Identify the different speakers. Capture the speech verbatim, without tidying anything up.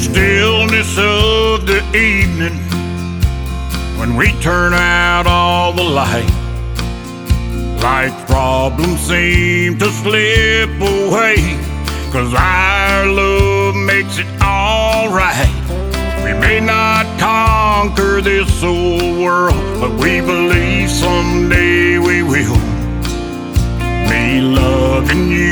Speaker 1: stillness of the evening, when we turn out all the light, life's problems seem to slip away, 'cause our love makes it all right. We may not conquer this old world, but we believe someday we will. Me loving you